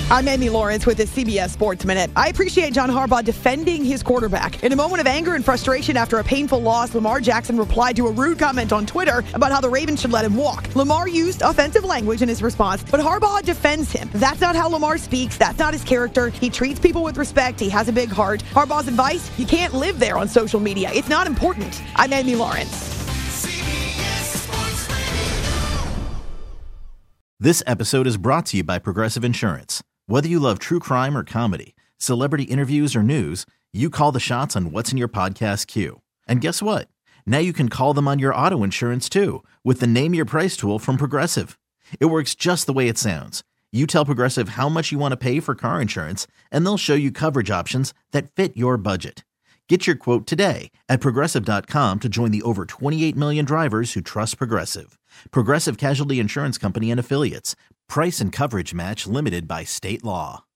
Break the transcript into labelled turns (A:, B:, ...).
A: I'm Amy Lawrence with the CBS Sports Minute. I appreciate John Harbaugh defending his quarterback. In a moment of anger and frustration after a painful loss, Lamar Jackson replied to a rude comment on Twitter about how the Ravens should let him walk. Lamar used offensive language in his response, but Harbaugh defends him. That's not how Lamar speaks. That's not his character. He treats people with respect. He has a big heart. Harbaugh's advice, you can't live there on social media. It's not important. I'm Amy Lawrence.
B: This episode is brought to you by Progressive Insurance. Whether you love true crime or comedy, celebrity interviews or news, you call the shots on what's in your podcast queue. And guess what? Now you can call them on your auto insurance too with the Name Your Price tool from Progressive. It works just the way it sounds. You tell Progressive how much you want to pay for car insurance, and they'll show you coverage options that fit your budget. Get your quote today at Progressive.com to join the over 28 million drivers who trust Progressive. Progressive Casualty Insurance Company and Affiliates. Price and coverage match limited by state law.